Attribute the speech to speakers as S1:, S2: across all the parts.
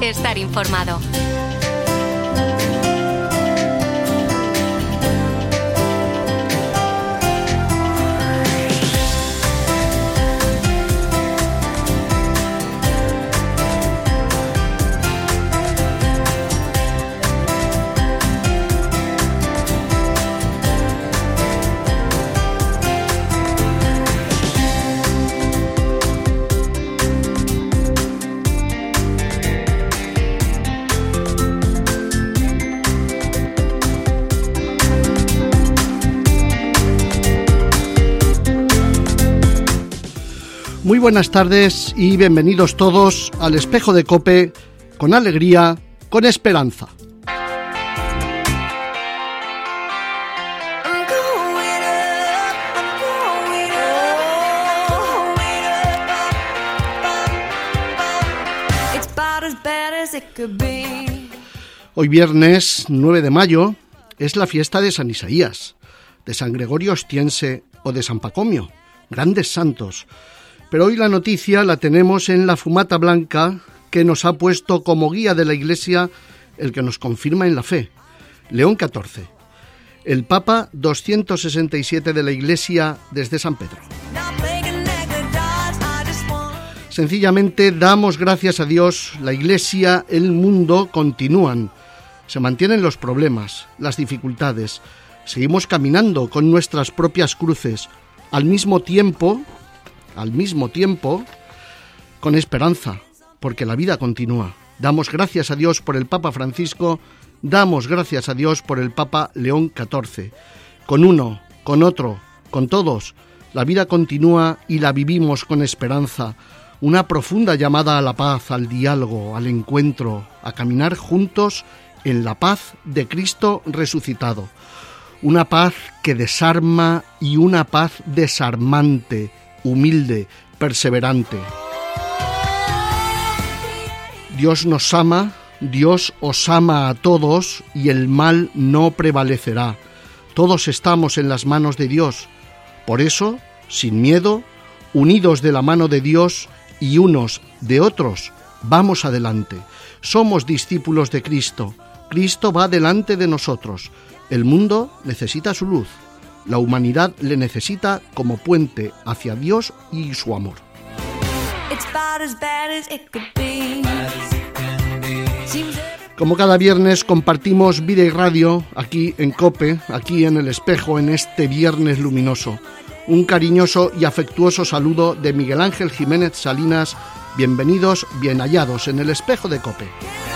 S1: estar informado.
S2: Muy buenas tardes y bienvenidos todos al Espejo de COPE, con alegría, con esperanza. Hoy viernes 9 de mayo es la fiesta de San Isaías, de San Gregorio Ostiense o de San Pacomio, grandes santos. Pero hoy la noticia la tenemos en la fumata blanca que nos ha puesto como guía de la Iglesia el que nos confirma en la fe, León XIV, el Papa 267 de la Iglesia desde San Pedro. Sencillamente damos gracias a Dios, la Iglesia, el mundo continúan, se mantienen los problemas, las dificultades, seguimos caminando con nuestras propias cruces, al mismo tiempo, con esperanza, porque la vida continúa. Damos gracias a Dios por el Papa Francisco, damos gracias a Dios por el Papa León XIV. Con uno, con otro, con todos, la vida continúa y la vivimos con esperanza. Una profunda llamada a la paz, al diálogo, al encuentro, a caminar juntos en la paz de Cristo resucitado. Una paz que desarma y una paz desarmante, humilde, perseverante. Dios nos ama, Dios os ama a todos y el mal no prevalecerá. Todos estamos en las manos de Dios. Por eso, sin miedo, unidos de la mano de Dios y unos de otros, vamos adelante. Somos discípulos de Cristo. Cristo va delante de nosotros. El mundo necesita su luz. La humanidad le necesita como puente hacia Dios y su amor. Como cada viernes compartimos vida y radio aquí en COPE, aquí en El Espejo, en este viernes luminoso. Un cariñoso y afectuoso saludo de Miguel Ángel Jiménez Salinas. Bienvenidos, bien hallados en El Espejo de COPE.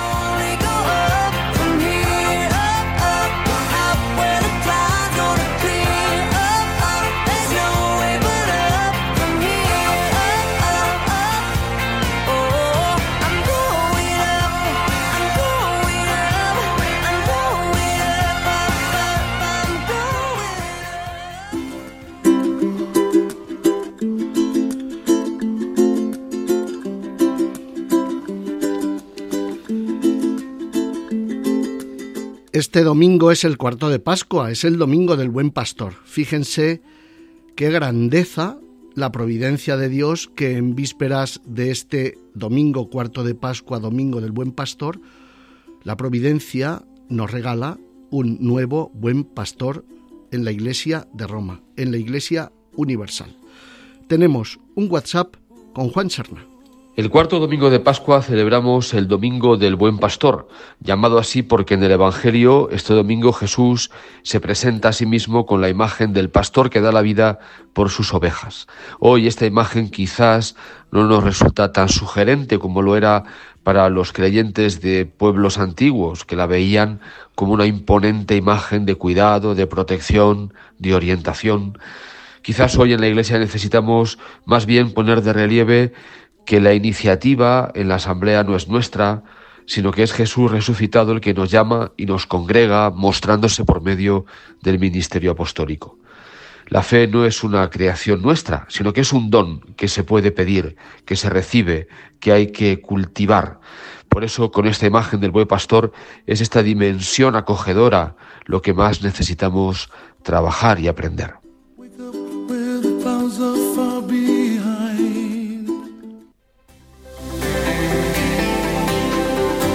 S2: Este domingo es el cuarto de Pascua, es el domingo del Buen Pastor. Fíjense qué grandeza la providencia de Dios que en vísperas de este domingo cuarto de Pascua, domingo del Buen Pastor, la providencia nos regala un nuevo Buen Pastor en la Iglesia de Roma, en la Iglesia Universal. Tenemos un WhatsApp con Juan Serna.
S3: El cuarto domingo de Pascua celebramos el Domingo del Buen Pastor, llamado así porque en el Evangelio este domingo Jesús se presenta a sí mismo con la imagen del pastor que da la vida por sus ovejas. Hoy esta imagen quizás no nos resulta tan sugerente como lo era para los creyentes de pueblos antiguos, que la veían como una imponente imagen de cuidado, de protección, de orientación. Quizás hoy en la Iglesia necesitamos más bien poner de relieve que la iniciativa en la asamblea no es nuestra, sino que es Jesús resucitado el que nos llama y nos congrega, mostrándose por medio del ministerio apostólico. La fe no es una creación nuestra, sino que es un don que se puede pedir, que se recibe, que hay que cultivar. Por eso, con esta imagen del buen pastor, es esta dimensión acogedora lo que más necesitamos trabajar y aprender.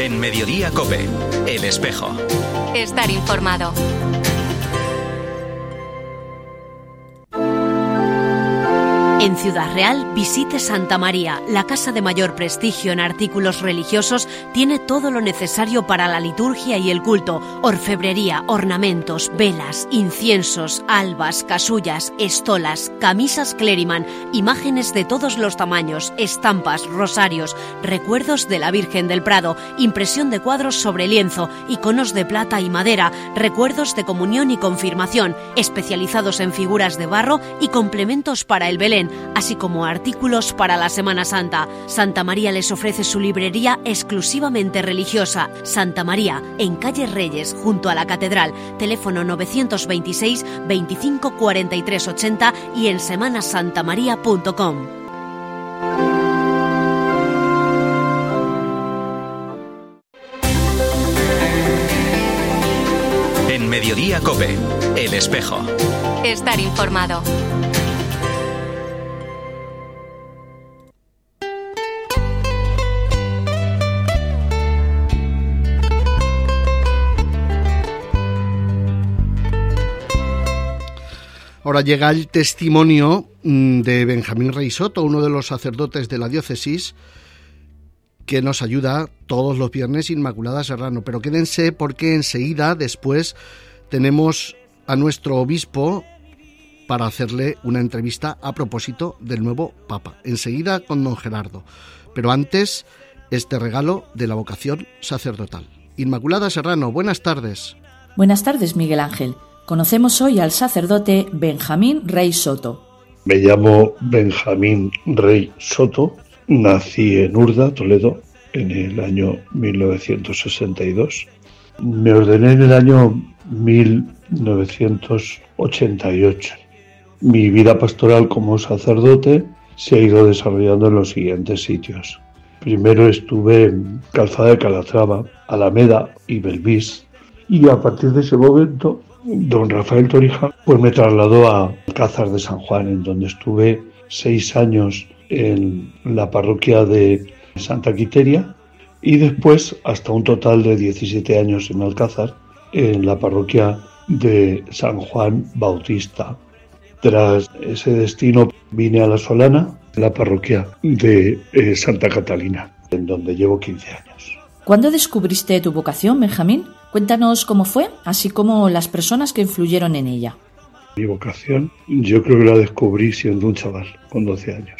S1: En Mediodía COPE, El Espejo.
S4: Estar informado.
S5: En Ciudad Real, visite Santa María. La casa de mayor prestigio en artículos religiosos tiene todo lo necesario para la liturgia y el culto: orfebrería, ornamentos, velas, inciensos, albas, casullas, estolas, camisas Cleriman, imágenes de todos los tamaños, estampas, rosarios, recuerdos de la Virgen del Prado, impresión de cuadros sobre lienzo, iconos de plata y madera, recuerdos de comunión y confirmación, especializados en figuras de barro y complementos para el Belén, así como artículos para la Semana Santa. Santa María les ofrece su librería exclusivamente religiosa. Santa María, en calle Reyes, junto a la Catedral. Teléfono 926 25 43 80 y en semanasantamaria.com.
S1: En Mediodía COPE, El Espejo.
S4: Estar informado.
S2: Ahora llega el testimonio de Benjamín Rey Soto, uno de los sacerdotes de la diócesis, que nos ayuda todos los viernes, Inmaculada Serrano. Pero quédense porque enseguida, después, tenemos a nuestro obispo para hacerle una entrevista a propósito del nuevo Papa. Enseguida con don Gerardo. Pero antes, este regalo de la vocación sacerdotal. Inmaculada Serrano, buenas tardes.
S6: Buenas tardes, Miguel Ángel. Conocemos hoy al sacerdote Benjamín Rey Soto.
S7: Me llamo Benjamín Rey Soto, nací en Urda, Toledo, en el año 1962. Me ordené en el año 1988. Mi vida pastoral como sacerdote se ha ido desarrollando en los siguientes sitios. Primero estuve en Calzada de Calatrava, Alameda y Belvís, y a partir de ese momento don Rafael Torija pues me trasladó a Alcázar de San Juan, en donde estuve 6 años en la parroquia de Santa Quiteria y después hasta un total de 17 años en Alcázar, en la parroquia de San Juan Bautista. Tras ese destino vine a La Solana, la parroquia de Santa Catalina, en donde llevo 15 años.
S6: ¿Cuándo descubriste tu vocación, Benjamín? Cuéntanos cómo fue, así como las personas que influyeron en ella.
S7: Mi vocación, yo creo que la descubrí siendo un chaval, con 12 años.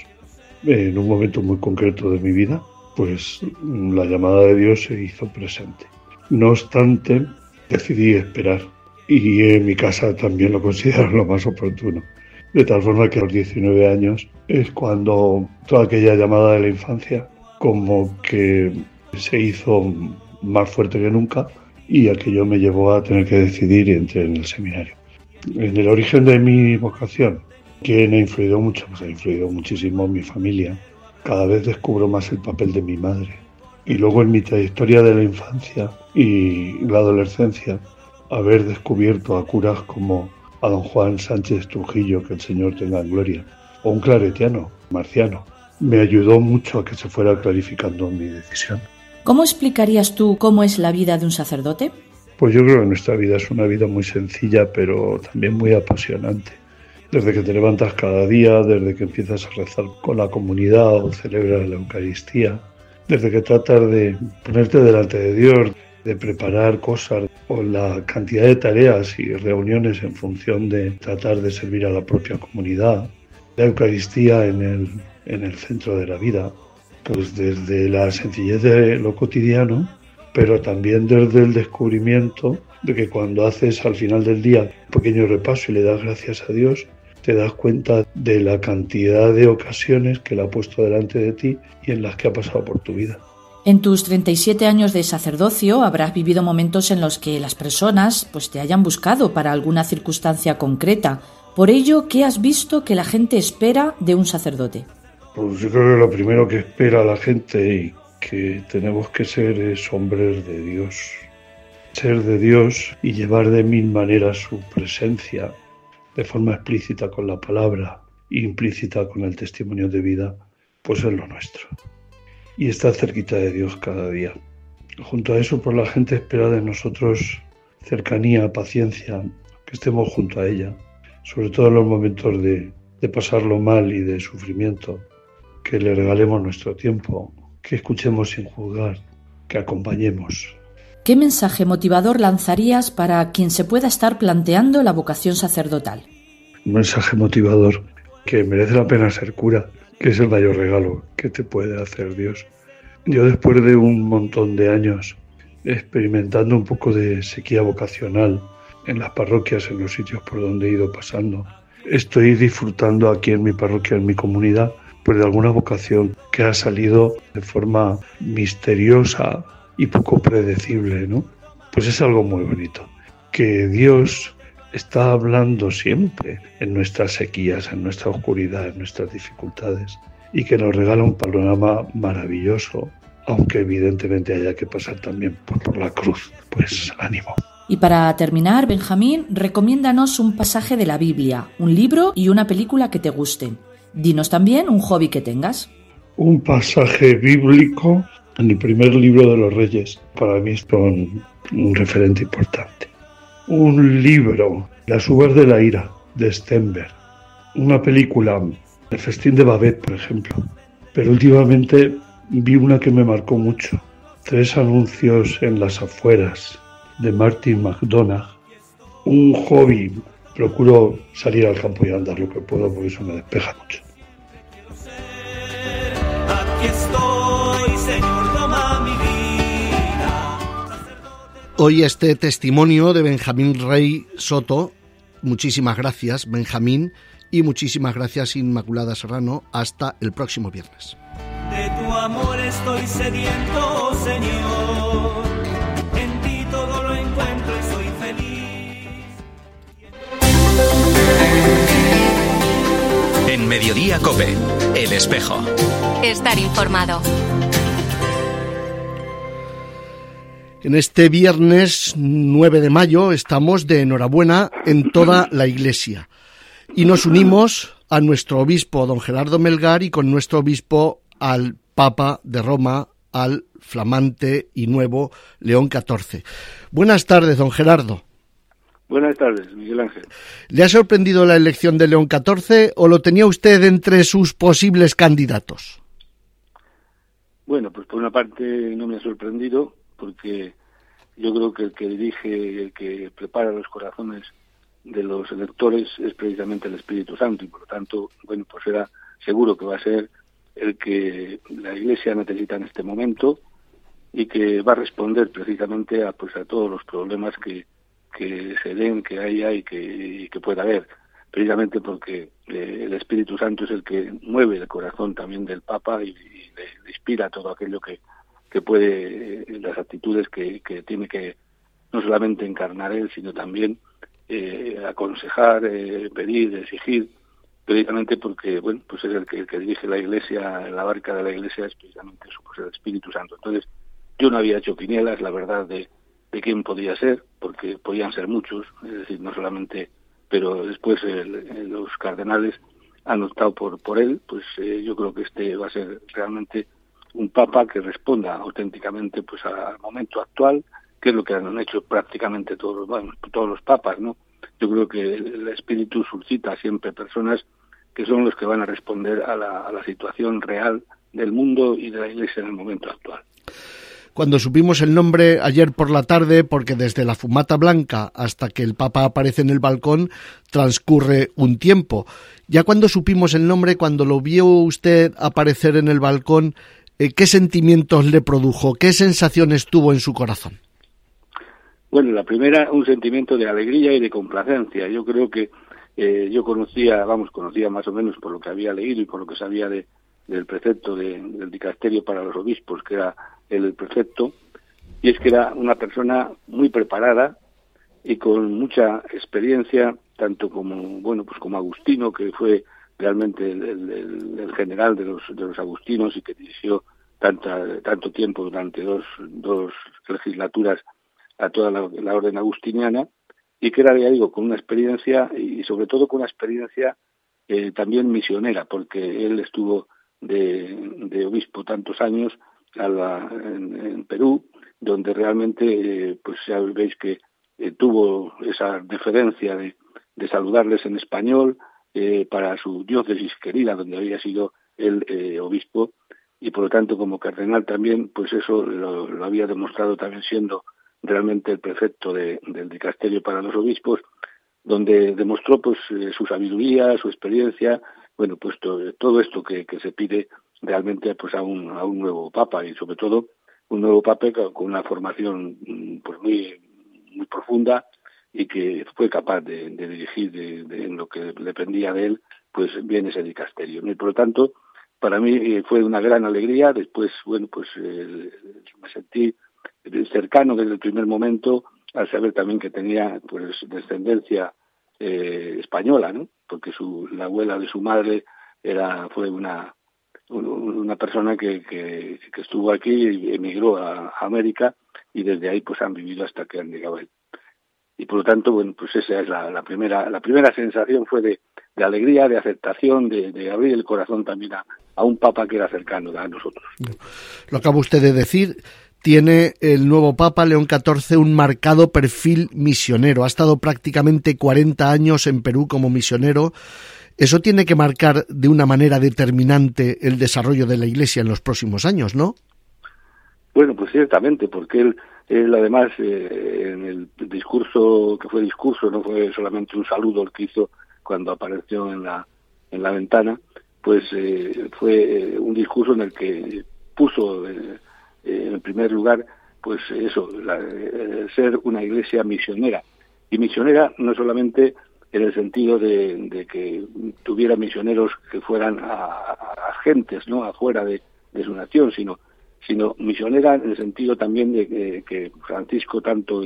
S7: En un momento muy concreto de mi vida, pues la llamada de Dios se hizo presente. No obstante, decidí esperar y en mi casa también lo consideraron lo más oportuno. De tal forma que a los 19 años es cuando toda aquella llamada de la infancia como que se hizo más fuerte que nunca y aquello me llevó a tener que decidir y entré en el seminario. En el origen de mi vocación, ¿quién ha influido mucho? Pues ha influido muchísimo mi familia. Cada vez descubro más el papel de mi madre. Y luego en mi trayectoria de la infancia y la adolescencia, haber descubierto a curas como a don Juan Sánchez Trujillo, que el Señor tenga en gloria, o un claretiano, Marciano, me ayudó mucho a que se fuera clarificando mi decisión.
S6: ¿Cómo explicarías tú cómo es la vida de un sacerdote?
S7: Pues yo creo que nuestra vida es una vida muy sencilla, pero también muy apasionante. Desde que te levantas cada día, desde que empiezas a rezar con la comunidad o celebras la Eucaristía, desde que tratas de ponerte delante de Dios, de preparar cosas o la cantidad de tareas y reuniones en función de tratar de servir a la propia comunidad, la Eucaristía en el centro de la vida, pues desde la sencillez de lo cotidiano, pero también desde el descubrimiento de que cuando haces al final del día un pequeño repaso y le das gracias a Dios, te das cuenta de la cantidad de ocasiones que Él ha puesto delante de ti y en las que ha pasado por tu vida.
S6: En tus 37 años de sacerdocio habrás vivido momentos en los que las personas pues te hayan buscado para alguna circunstancia concreta. Por ello, ¿qué has visto que la gente espera de un sacerdote?
S7: Pues yo creo que lo primero que espera la gente y que tenemos que ser es hombres de Dios. Ser de Dios y llevar de mil maneras su presencia, de forma explícita con la palabra, implícita con el testimonio de vida, pues es lo nuestro. Y estar cerquita de Dios cada día, Junto a eso, pues la gente espera de nosotros cercanía, paciencia, que estemos junto a ella, sobre todo en los momentos de pasarlo mal y de sufrimiento, que le regalemos nuestro tiempo, que escuchemos sin juzgar, que acompañemos.
S6: ¿Qué mensaje motivador lanzarías para quien se pueda estar planteando la vocación sacerdotal?
S7: Un mensaje motivador, que merece la pena ser cura, que es el mayor regalo que te puede hacer Dios. Yo, después de un montón de años experimentando un poco de sequía vocacional en las parroquias, en los sitios por donde he ido pasando, estoy disfrutando aquí en mi parroquia, en mi comunidad, pues de alguna vocación que ha salido de forma misteriosa y poco predecible, ¿no? Pues es algo muy bonito, que Dios está hablando siempre en nuestras sequías, en nuestra oscuridad, en nuestras dificultades, y que nos regala un panorama maravilloso, aunque evidentemente haya que pasar también por la cruz. Pues ánimo.
S6: Y para terminar, Benjamín, recomiéndanos un pasaje de la Biblia, un libro y una película que te gusten. Dinos también un hobby que tengas.
S7: Un pasaje bíblico en el primer libro de los Reyes. Para mí es un referente importante. Un libro, Las uvas de la ira, de Stenberg. Una película, El festín de Babette, por ejemplo. Pero últimamente vi una que me marcó mucho. 3 anuncios en las afueras, de Martin McDonagh. Un hobby, procuro salir al campo y andar lo que puedo porque eso me despeja mucho.
S8: Aquí estoy, Señor, toma mi vida.
S2: Hoy este testimonio de Benjamín Rey Soto. Muchísimas gracias, Benjamín, y muchísimas gracias, Inmaculada Serrano. Hasta el próximo viernes.
S8: De tu amor estoy sediento, Señor. En ti todo lo encuentro y soy feliz.
S1: En Mediodía COPE, El Espejo.
S4: Estar informado.
S2: En este viernes 9 de mayo estamos de enhorabuena en toda la Iglesia y nos unimos a nuestro obispo, don Gerardo Melgar, y con nuestro obispo al Papa de Roma, al flamante y nuevo León XIV. Buenas tardes, don Gerardo.
S9: Buenas tardes, Miguel Ángel.
S2: ¿Le ha sorprendido la elección de León XIV o lo tenía usted entre sus posibles candidatos?
S9: Bueno, pues por una parte no me ha sorprendido, porque yo creo que el que dirige, el que prepara los corazones de los electores es precisamente el Espíritu Santo, y por lo tanto, bueno, pues era seguro que va a ser el que la Iglesia necesita en este momento y que va a responder precisamente a todos los problemas que se den, que haya y que pueda haber, precisamente porque el Espíritu Santo es el que mueve el corazón también del Papa y le inspira todo aquello que puede, las actitudes que tiene que no solamente encarnar él, sino también aconsejar, pedir, exigir, precisamente porque, bueno, pues es el que dirige la Iglesia, la barca de la Iglesia es precisamente eso, pues el Espíritu Santo. Entonces, yo no había hecho quinielas, la verdad, de quién podía ser, porque podían ser muchos, es decir, no solamente, pero después los cardenales han optado por él, pues yo creo que este va a ser realmente un papa que responda auténticamente pues al momento actual, que es lo que han hecho prácticamente todos los papas, ¿no? Yo creo que el Espíritu suscita siempre personas que son los que van a responder a la situación real del mundo y de la Iglesia en el momento actual.
S2: Cuando supimos el nombre ayer por la tarde, porque desde la fumata blanca hasta que el Papa aparece en el balcón transcurre un tiempo. Ya cuando supimos el nombre, cuando lo vio usted aparecer en el balcón, ¿qué sentimientos le produjo? ¿Qué sensaciones tuvo en su corazón?
S9: Bueno, la primera, un sentimiento de alegría y de complacencia. Yo creo que yo conocía más o menos por lo que había leído y por lo que sabía del precepto del dicasterio para los obispos, que era el prefecto, y es que era una persona muy preparada y con mucha experiencia, tanto como como Agustino, que fue realmente el general de los agustinos y que dirigió tanto tiempo durante dos legislaturas a toda la orden agustiniana, y que era, ya digo, con una experiencia y sobre todo con una experiencia también misionera, porque él estuvo de obispo tantos años en Perú, donde realmente pues ya veis que tuvo esa deferencia de saludarles en español para su diócesis querida, donde había sido el obispo, y por lo tanto como cardenal también, pues eso lo había demostrado también siendo realmente el prefecto del dicasterio para los obispos, donde demostró pues su sabiduría, su experiencia, bueno, pues todo esto que se pide realmente pues a un nuevo papa, y sobre todo un nuevo papa con una formación pues muy profunda, y que fue capaz de dirigir en lo que dependía de él, pues bien ese dicasterio. Y por lo tanto, para mí fue una gran alegría. Después, bueno, pues me sentí cercano desde el primer momento, al saber también que tenía pues descendencia española, ¿no? Porque la abuela de su madre fue una persona que estuvo aquí y emigró a América, y desde ahí pues han vivido hasta que han llegado a él. Y por lo tanto, bueno, pues esa es la primera sensación, fue de alegría, de aceptación, de abrir el corazón también a un papa que era cercano a nosotros.
S2: Lo acaba usted de decir, tiene el nuevo papa León XIV un marcado perfil misionero. Ha estado prácticamente 40 años en Perú como misionero. Eso tiene que marcar de una manera determinante el desarrollo de la Iglesia en los próximos años, ¿no?
S9: Bueno, pues ciertamente, porque él además en el discurso, que fue discurso, no fue solamente un saludo el que hizo cuando apareció en la ventana, pues fue un discurso en el que puso en primer lugar pues eso, ser una iglesia misionera, y misionera no solamente en el sentido de que tuviera misioneros que fueran agentes, ¿no?, afuera de su nación, sino misionera en el sentido también de que Francisco tanto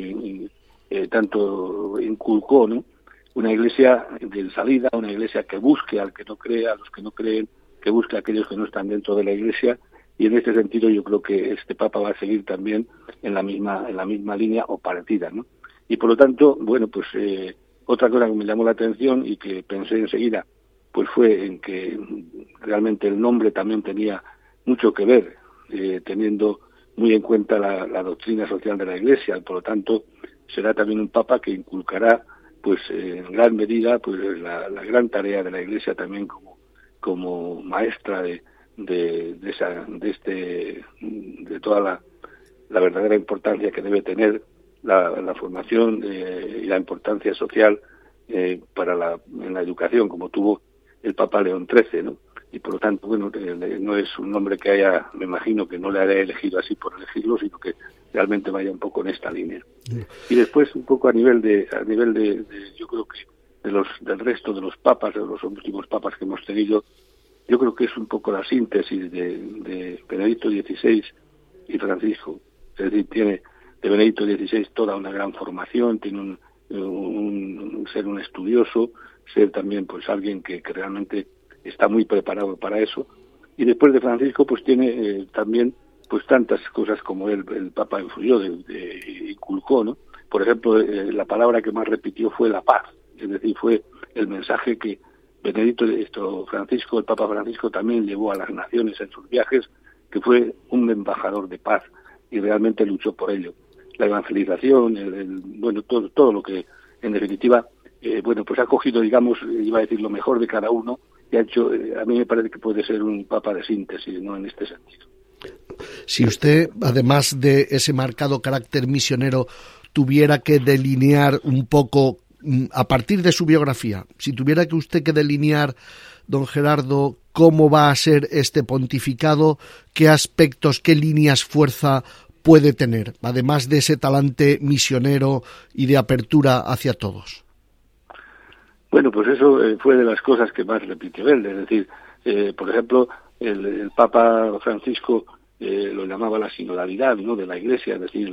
S9: inculcó, ¿no?, una iglesia de salida, una iglesia que busque al que no cree, a los que no creen, que busque a aquellos que no están dentro de la iglesia, y en este sentido yo creo que este Papa va a seguir también en la misma línea o parecida, ¿no? Y por lo tanto, bueno, pues otra cosa que me llamó la atención y que pensé enseguida, pues fue en que realmente el nombre también tenía mucho que ver, teniendo muy en cuenta la doctrina social de la Iglesia. Por lo tanto, será también un Papa que inculcará pues en gran medida pues la gran tarea de la Iglesia también como maestra de toda la verdadera importancia que debe tener la formación y la importancia social en la educación, como tuvo el Papa León XIII, ¿no? Y por lo tanto, bueno, no es un nombre que me imagino que no le haya elegido así por elegirlo, sino que realmente vaya un poco en esta línea. Y después un poco a nivel de yo creo que del resto de los papas, de los últimos papas que hemos tenido, yo creo que es un poco la síntesis de Benedicto XVI y Francisco. Es decir, tiene de Benedicto XVI toda una gran formación, tiene ser un estudioso, ser también pues alguien que realmente está muy preparado para eso. Y después de Francisco pues tiene también pues tantas cosas como el Papa influyó, inculcó, ¿no? Por ejemplo, la palabra que más repitió fue la paz, es decir, fue el mensaje que el Papa Francisco también llevó a las naciones en sus viajes, que fue un embajador de paz y realmente luchó por ello. La evangelización, bueno, todo lo que en definitiva bueno, pues ha cogido, digamos, iba a decir, lo mejor de cada uno, y ha hecho, a mí me parece que puede ser un papa de síntesis, ¿no?, en este sentido.
S2: Si usted, además de ese marcado carácter misionero, tuviera que delinear un poco, a partir de su biografía, si tuviera que usted que delinear, don Gerardo, cómo va a ser este pontificado, qué aspectos, qué líneas fuerza puede tener, además de ese talante misionero y de apertura hacia todos.
S9: Bueno, pues eso fue de las cosas que más repitió él, es decir, por ejemplo, el Papa Francisco lo llamaba la sinodalidad, ¿no?, de la Iglesia, es decir,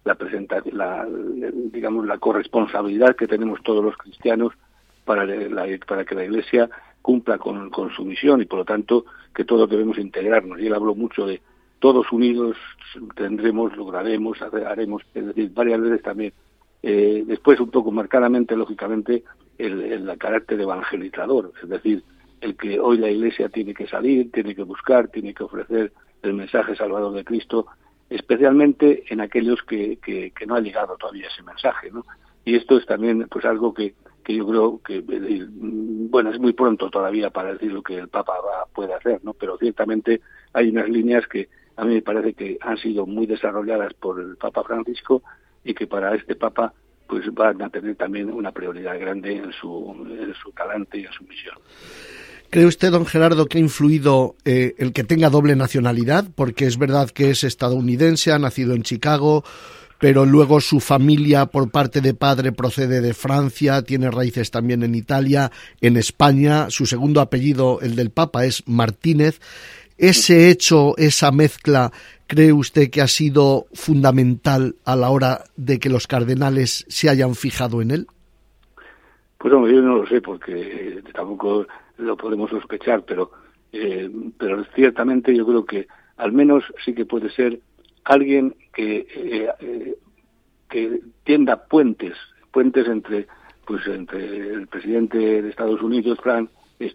S9: digamos, la corresponsabilidad que tenemos todos los cristianos para que la Iglesia cumpla con su misión, y por lo tanto que todos debemos integrarnos. Y él habló mucho de todos unidos lograremos, haremos, es decir, varias veces también. Después un poco marcadamente, lógicamente, el carácter evangelizador, es decir, el que hoy la Iglesia tiene que salir, tiene que buscar, tiene que ofrecer el mensaje salvador de Cristo especialmente en aquellos que no han llegado todavía ese mensaje, ¿no? Y esto es también pues algo que yo creo que, bueno, es muy pronto todavía para decir lo que el Papa puede hacer, ¿no? Pero ciertamente hay unas líneas que a mí me parece que han sido muy desarrolladas por el Papa Francisco y que para este Papa pues van a tener también una prioridad grande en su talante y en su misión.
S2: ¿Cree usted, don Gerardo, que ha influido el que tenga doble nacionalidad? Porque es verdad que es estadounidense, ha nacido en Chicago, pero luego su familia por parte de padre procede de Francia, tiene raíces también en Italia, en España, su segundo apellido, el del Papa, es Martínez. ¿Ese hecho, esa mezcla, cree usted que ha sido fundamental a la hora de que los cardenales se hayan fijado en él?
S9: Pues hombre, yo no lo sé porque tampoco lo podemos sospechar, pero ciertamente yo creo que al menos sí que puede ser alguien que tienda puentes entre el presidente de Estados Unidos, Trump,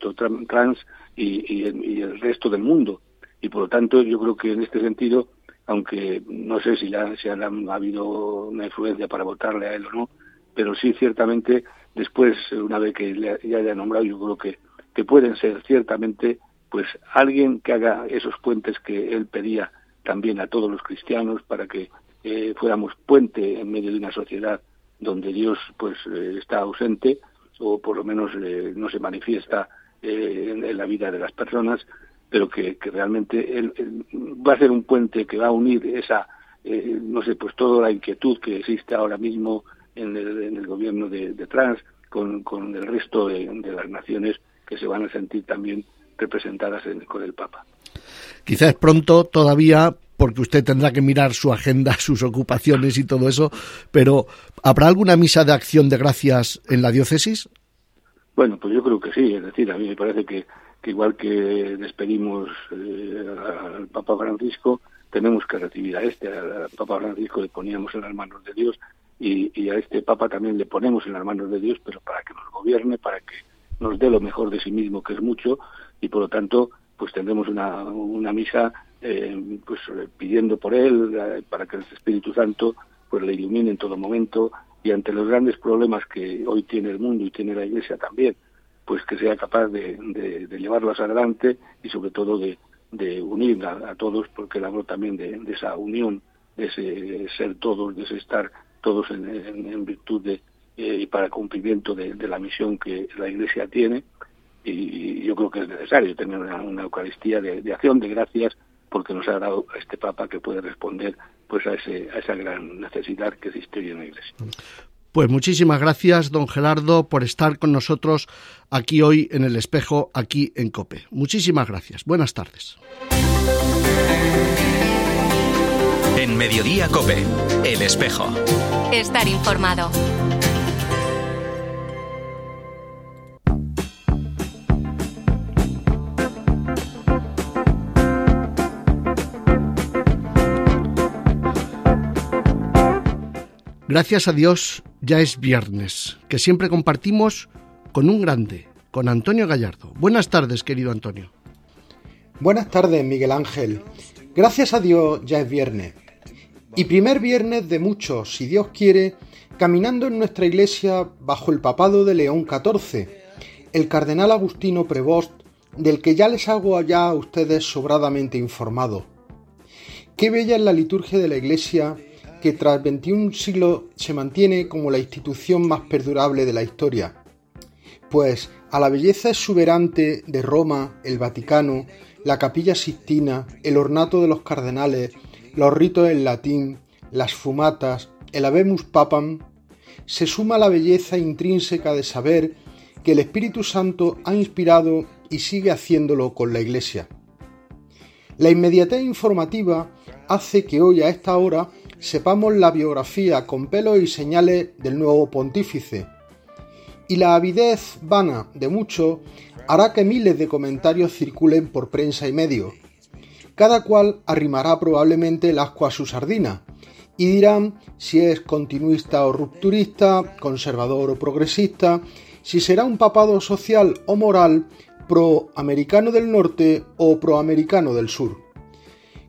S9: y el resto del mundo. Y por lo tanto yo creo que en este sentido, aunque no sé si ha habido una influencia para votarle a él o no, pero sí ciertamente después, una vez que ya haya nombrado, yo creo que pueden ser ciertamente pues alguien que haga esos puentes que él pedía también a todos los cristianos para que fuéramos puente en medio de una sociedad donde Dios pues está ausente o por lo menos no se manifiesta en la vida de las personas, pero que realmente él va a ser un puente que va a unir esa no sé, pues toda la inquietud que existe ahora mismo en el gobierno de Trump con el resto de las naciones que se van a sentir también representadas con el Papa.
S2: Quizás es pronto todavía, porque usted tendrá que mirar su agenda, sus ocupaciones y todo eso, pero ¿habrá alguna misa de acción de gracias en la diócesis?
S9: Bueno, pues yo creo que sí, es decir, a mí me parece que igual que despedimos al Papa Francisco, tenemos que recibir al Papa Francisco le poníamos en las manos de Dios y a este Papa también le ponemos en las manos de Dios, pero para que nos gobierne, para que nos dé lo mejor de sí mismo, que es mucho, y por lo tanto pues tendremos una misa pues pidiendo por él, para que el Espíritu Santo pues le ilumine en todo momento, y ante los grandes problemas que hoy tiene el mundo y tiene la Iglesia también, pues que sea capaz de llevarlos adelante y sobre todo de unir a todos, porque él habló también de esa unión, de ese ser todos, de ese estar todos en virtud y para cumplimiento de la misión que la Iglesia tiene. Y yo creo que es necesario tener una Eucaristía de acción de gracias, porque nos ha dado a este Papa que puede responder pues a esa gran necesidad que existe hoy en la Iglesia.
S2: Pues muchísimas gracias, don Gerardo, por estar con nosotros aquí hoy en El Espejo, aquí en COPE. Muchísimas gracias. Buenas tardes.
S1: En Mediodía COPE, El Espejo.
S4: Estar informado.
S2: Gracias a Dios, ya es viernes, que siempre compartimos con un grande, con Antonio Gallardo. Buenas tardes, querido Antonio.
S10: Buenas tardes, Miguel Ángel. Gracias a Dios, ya es viernes. Y primer viernes de muchos, si Dios quiere, caminando en nuestra iglesia bajo el papado de León XIV, el cardenal Agustino Prevost, del que ya les hago allá a ustedes sobradamente informados. Qué bella es la liturgia de la iglesia, que tras 21 siglos se mantiene como la institución más perdurable de la historia. Pues a la belleza exuberante de Roma, el Vaticano, la Capilla Sixtina, el ornato de los cardenales, los ritos en latín, las fumatas, el Habemus Papam, se suma la belleza intrínseca de saber que el Espíritu Santo ha inspirado y sigue haciéndolo con la Iglesia. La inmediatez informativa hace que hoy a esta hora sepamos la biografía con pelos y señales del nuevo pontífice, y la avidez vana de muchos hará que miles de comentarios circulen por prensa y medios. Cada cual arrimará probablemente el ascua a su sardina, y dirán si es continuista o rupturista, conservador o progresista, si será un papado social o moral, pro-americano del norte o pro-americano del sur.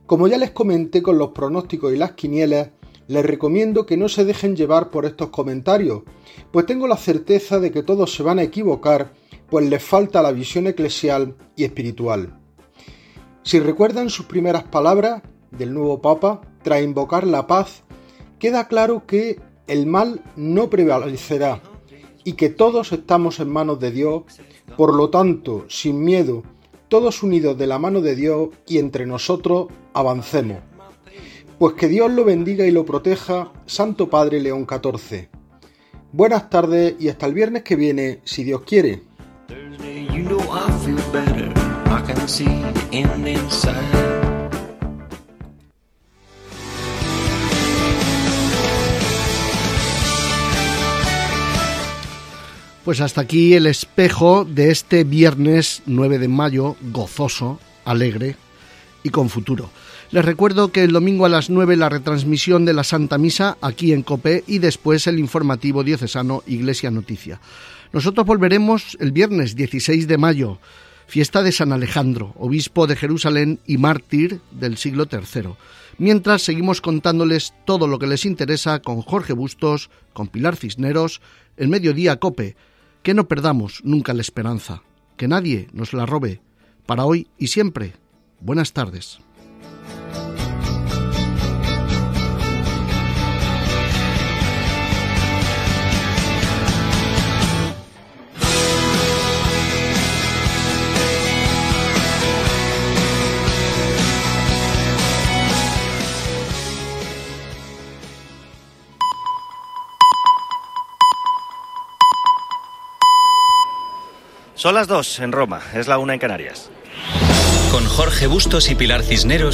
S10: Como ya les comenté con los pronósticos y las quinielas, les recomiendo que no se dejen llevar por estos comentarios, pues tengo la certeza de que todos se van a equivocar, pues les falta la visión eclesial y espiritual. Si recuerdan sus primeras palabras del nuevo Papa, tras invocar la paz, queda claro que el mal no prevalecerá y que todos estamos en manos de Dios, por lo tanto, sin miedo, todos unidos de la mano de Dios y entre nosotros avancemos. Pues que Dios lo bendiga y lo proteja, Santo Padre León XIV. Buenas tardes y hasta el viernes que viene, si Dios quiere.
S2: Pues hasta aquí el espejo de este viernes 9 de mayo, gozoso, alegre y con futuro. Les recuerdo que el domingo a las 9 la retransmisión de la Santa Misa aquí en COPE y después el informativo diocesano Iglesia Noticia. Nosotros volveremos el viernes 16 de mayo, fiesta de San Alejandro, obispo de Jerusalén y mártir del siglo III. Mientras seguimos contándoles todo lo que les interesa con Jorge Bustos, con Pilar Cisneros, el Mediodía COPE. Que no perdamos nunca la esperanza, que nadie nos la robe, para hoy y siempre. Buenas tardes.
S11: Son las 2 en Roma, es la 1 en Canarias.
S1: Con Jorge Bustos y Pilar Cisneros